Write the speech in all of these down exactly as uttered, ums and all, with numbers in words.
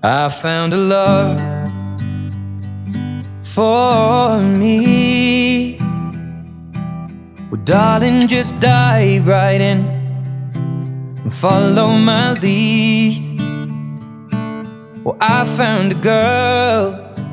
I found a love for me. Well, darling, just dive right in and follow my lead. Well, I found a girl,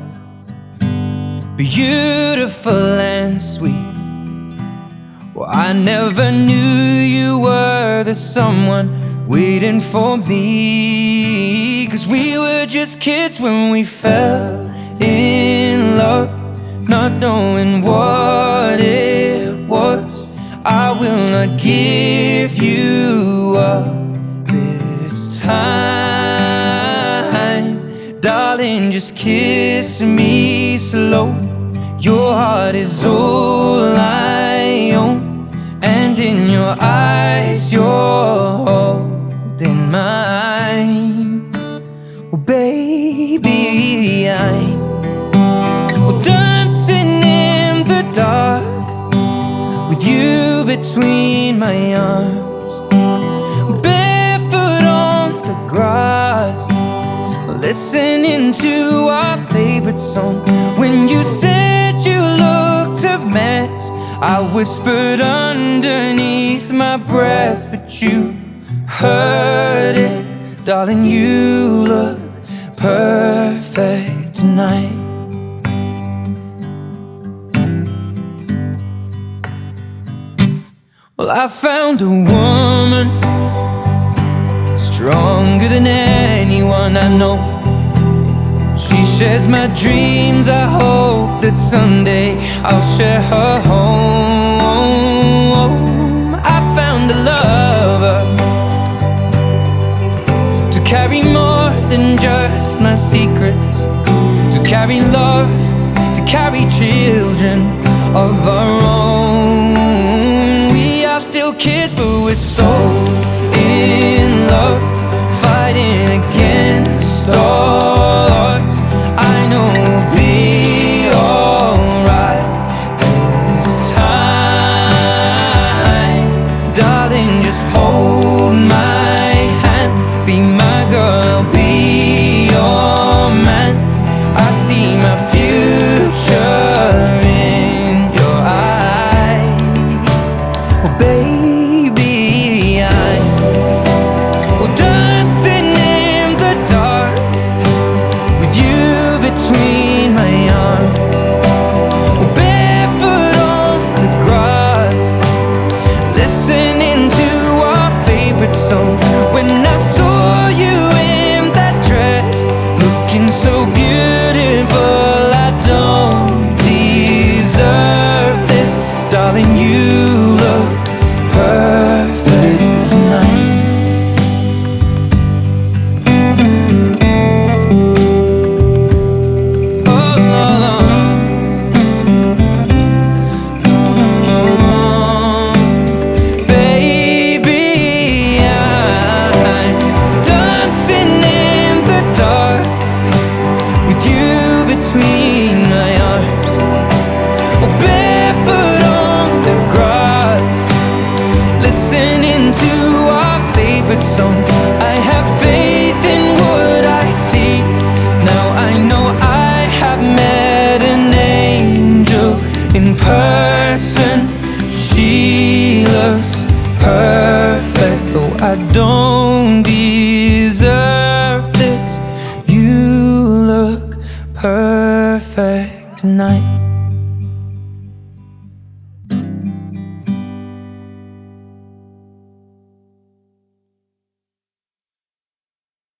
beautiful and sweet. Well, I never knew you were the someone waiting for me. 'Cause we were just kids when we fell in love, not knowing what it was. I will not give you up this time. Darling, just kiss me slow. Your heart is all I own, and in your eyes you're holding mine. Oh baby, I'm well, dancing in the dark with you between my arms, barefoot on the grass, listening to our favorite song. When you said you looked a mess, I whispered underneath my breath, but you heard it. Darling, you look perfect tonight. Well, I found a woman stronger than anyone I know. She shares my dreams. I hope that someday I'll share her home. I found a lover to carry more than just my secrets, to carry love, to carry children of our own. We are still kids, but we're so in love, fighting against all odds. I know we'll be alright this time. Darling, just hold my hand, be my girl, I'll be your man. I see my future in your eyes. Oh baby, I'm well, dancing in the dark with you between my arms, barefoot on the grass, listening to our favorite song. When I saw you in that dress, looking so beautiful, I don't deserve this. Darling, you look perfect tonight. Between my arms, barefoot on the grass, listening to our favorite song. I have faith in what I see. Now I know I have met an angel in person. She looks perfect, though I don't deserve this. You look perfect tonight.